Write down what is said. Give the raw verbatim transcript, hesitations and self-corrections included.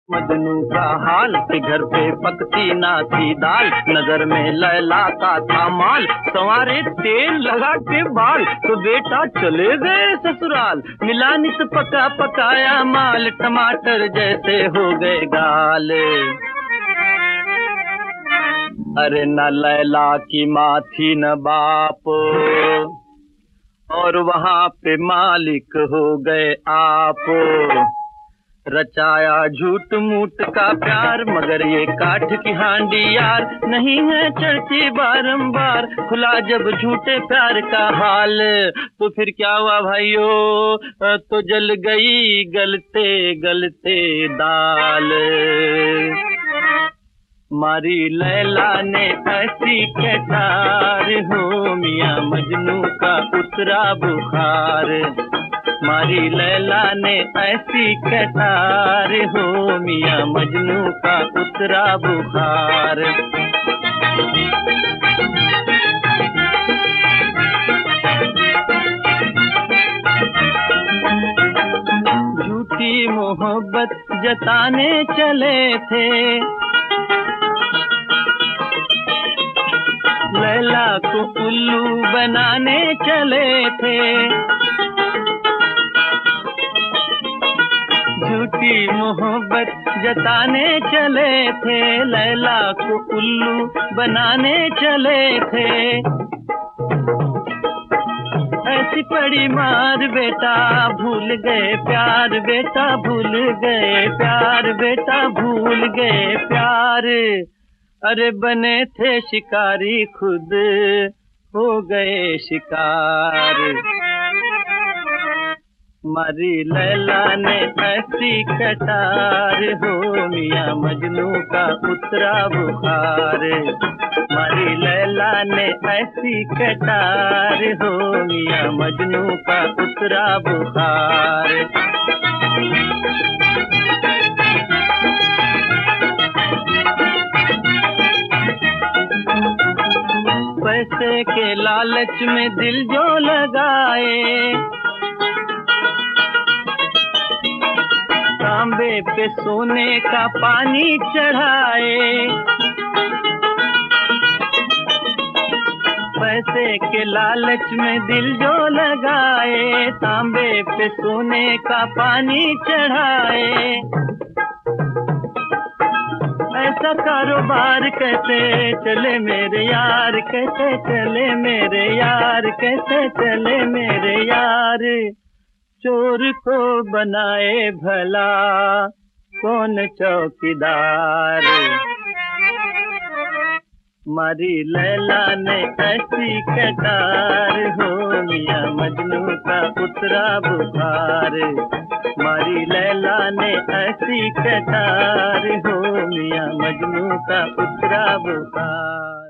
मजनू का हाल कि घर पे पकती ना थी दाल, नजर में लैला का था माल, संवारे तेल लगा के बाल, तो बेटा चले गए ससुराल, मिला नित पका पकाया माल, टमाटर जैसे हो गए गाल। अरे न लैला की माँ थी न बाप, और वहाँ पे मालिक हो गए आप। रचाया झूठ मूठ का प्यार, मगर ये काठ की हांडी यार नहीं है चढ़ती बारंबार, खुला जब झूठे प्यार का हाल, तो फिर क्या हुआ भाइयों, तो जल गई गलते गलते दाल। मारी लैला ने ऐसी कटार, हो मियां मजनू का उतरा बुखार। मारी लैला ने ऐसी कटार, हो मियां मजनू का उतरा बुखार। झूठी मोहब्बत जताने चले थे, लैला को उल्लू बनाने चले थे। झूठी मोहब्बत जताने चले थे, लैला को उल्लू बनाने चले थे। ऐसी पड़ी मार बेटा भूल गए प्यार, बेटा भूल गए प्यार, बेटा भूल गए प्यार। अरे बने थे शिकारी खुद हो गए शिकार। मारी लैला ने ऐसी कटार, हो मियां मजनू का उतरा बुखार। मारी लैला ने ऐसी कटार, हो मियां मजनू का उतरा बुखार। पैसे के लालच में दिल जो लगाए, तांबे पे सोने का पानी चढ़ाए। पैसे के लालच में दिल जो लगाए, तांबे पे सोने का पानी चढ़ाए। ऐसा कारोबार कैसे चले मेरे यार, कैसे चले मेरे यार, कैसे चले मेरे यार। चोर को बनाए भला कौन चौकीदार। मारी लैला ने ऐसी कटार, हो मियां मजनू का उतरा बुखार। मारी लैला ने ऐसी कटार, हो मियां मजनू का उतरा बुखार।